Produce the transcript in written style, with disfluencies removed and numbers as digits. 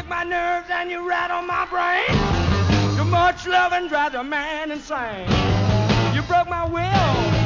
my nerves and you rattle my brain. Too much loving drives a man insane. You broke my will.